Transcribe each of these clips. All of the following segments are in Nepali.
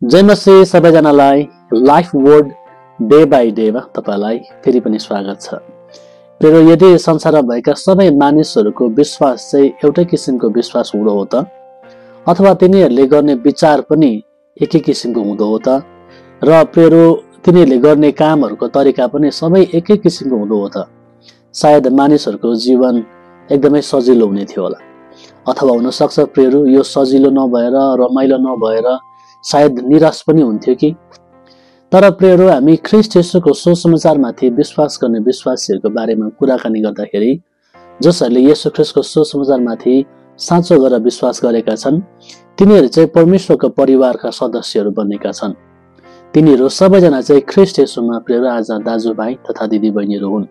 जय मसी सबैजनालाई लाइफ वर्ड डे बाई डेमा तपाईलाई फेरि पनि स्वागत छ। प्रिय यदि संसारमा भएका सबै मानिसहरूको विश्वास चाहिँ एउटै किसिमको विश्वास हुँदो हो त, अथवा तिनीहरूले गर्ने विचार पनि एकै किसिमको हुँदो हो त, र प्रिय तिनीहरूले गर्ने कामहरूको तरिका पनि सबै एकै किसिमको हुँदो हो त, सायद मानिसहरूको जीवन एकदमै सजिलो हुने थियो होला। अथवा हुन सक्छ प्रिय यो सजिलो नभएर रमाइलो नभएर सायद निराश पनि हुन्थ्यो कि। तर प्रिय हामी ख्रीष्ट येशूको सुसमाचारमाथि विश्वास गर्ने विश्वासीहरूको बारेमा कुराकानी गर्दाखेरि जसहरूले येशू ख्रीष्टको सुसमाचारमाथि साँचो गरेर विश्वास गरेका छन् तिनीहरू चाहिँ परमेश्वरको परिवारका सदस्यहरू बनेका छन्। तिनीहरू सबैजना चाहिँ ख्रीष्ट येशूमा प्रिय आज दाजुभाइ तथा दिदीबहिनीहरू हुन्।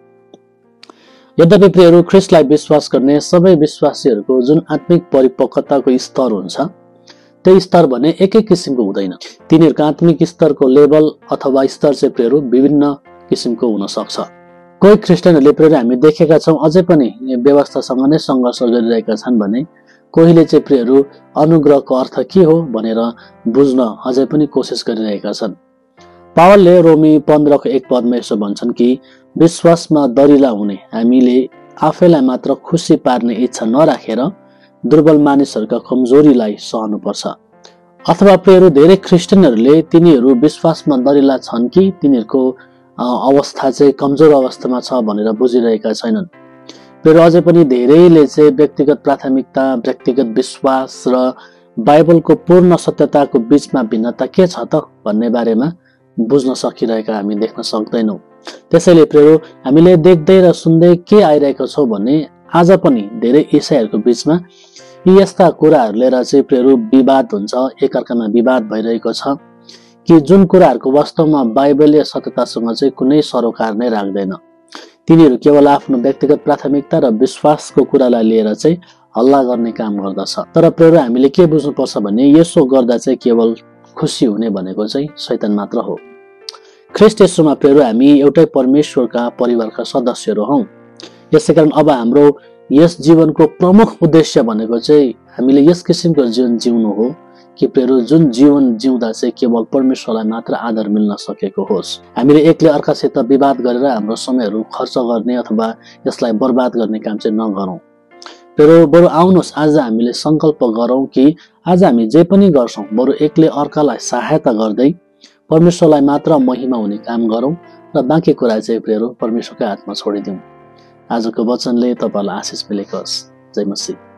यद्यपि प्रिय ख्रीष्टलाई विश्वास गर्ने सबै विश्वासीहरूको जुन आत्मिक परिपक्वताको स्तर हुन्छ त्यो स्तर भने एकै किसिमको हुँदैन। तिनीहरूको आत्मिक स्तरको लेभल अथवा स्तर चाहिँ प्रिय विभिन्न किसिमको हुन सक्छ। कोही क्रिस्चियनहरूले प्रिय हामी देखेका छौँ अझै पनि व्यवस्थासँग नै सङ्घर्ष गरिरहेका छन् भने कोहीले चाहिँ प्रिय अनुग्रहको अर्थ के हो भनेर बुझ्न अझै पनि कोसिस गरिरहेका छन्। पावलले रोमी 15को 1 पदमा यसो भन्छन् कि विश्वासमा दरिला हुने हामीले आफैलाई मात्र खुसी पार्ने इच्छा नराखेर दुर्बल मानिसहरूका कमजोरीलाई सहनुपर्छ। अथवा प्रिय धेरै क्रिस्चियनहरूले तिनीहरू विश्वासमा दरिला छन् कि तिनीहरूको अवस्था चाहिँ कमजोर अवस्थामा छ भनेर बुझिरहेका छैनन्। प्रिय अझै पनि धेरैले चाहिँ व्यक्तिगत प्राथमिकता, व्यक्तिगत विश्वास र बाइबलको पूर्ण सत्यताको बीचमा भिन्नता के छ त भन्ने बारेमा बुझ्न सकिरहेका हामी देख्न सक्दैनौँ। त्यसैले प्रिय हामीले देख्दै र सुन्दै के आइरहेको छौँ भने आज पनि धेरै इसाईहरूको बीचमा यी यस्ता कुराहरू लिएर चाहिँ प्रिय विवाद हुन्छ, एकअर्कामा विवाद भइरहेको छ कि जुन कुराहरूको वास्तवमा बाइबलीय सत्यतासँग चाहिँ कुनै सरोकार नै राख्दैन। तिनीहरू केवल आफ्नो व्यक्तिगत प्राथमिकता र विश्वासको कुरालाई लिएर चाहिँ हल्ला गर्ने काम गर्दछ। तर प्रिय हामीले के बुझ्नुपर्छ भने यसो गर्दा चाहिँ केवल खुसी हुने भनेको चाहिँ शैतान मात्र हो। ख्रीष्ट येशूमा प्रिय हामी एउटै परमेश्वरका परिवारका सदस्यहरू हौं। यसैकारण अब हाम्रो यस जीवनको प्रमुख उद्देश्य भनेको चाहिँ हामीले यस किसिमको जीवन जिउनु हो कि प्रिय जुन जीवन जिउँदा चाहिँ केवल परमेश्वरलाई मात्र आदर मिल्न सकेको होस्। हामीले एकले अर्कासित विवाद गरेर हाम्रो समयहरू खर्च गर्ने अथवा यसलाई बर्बाद गर्ने काम चाहिँ नगरौं। प्रिय बरु आउनुहोस् आज हामीले संकल्प गरौं कि आज हामी जे पनि गर्छौं बरु एकले अर्कालाई सहायता गर्दै परमेश्वरलाई मात्र महिमा हुने काम गरौं र बाँकी कुरा चाहिँ प्रिय परमेश्वरकै हातमा छोडिदिउँ। आजको वचनले तपाईलाई आशिष मिलेको होस्। जय मसीह।